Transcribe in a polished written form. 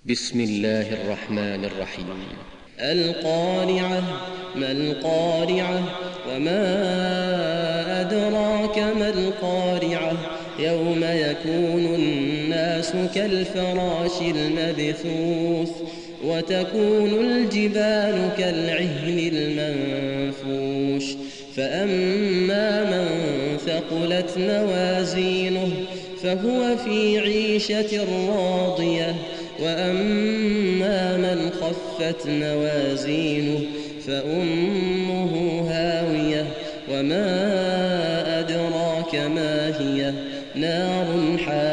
بسم الله الرحمن الرحيم. القارعة. ما القارعة؟ وما أدراك ما القارعة؟ يوم يكون الناس كالفراش المبثوث وتكون الجبال كالعهن المنفوش فأما من ثقلت موازينه فهو في عيشة راضية وأما من خفت موازينه فأمه هاوية وما أدراك ما هي نار حامية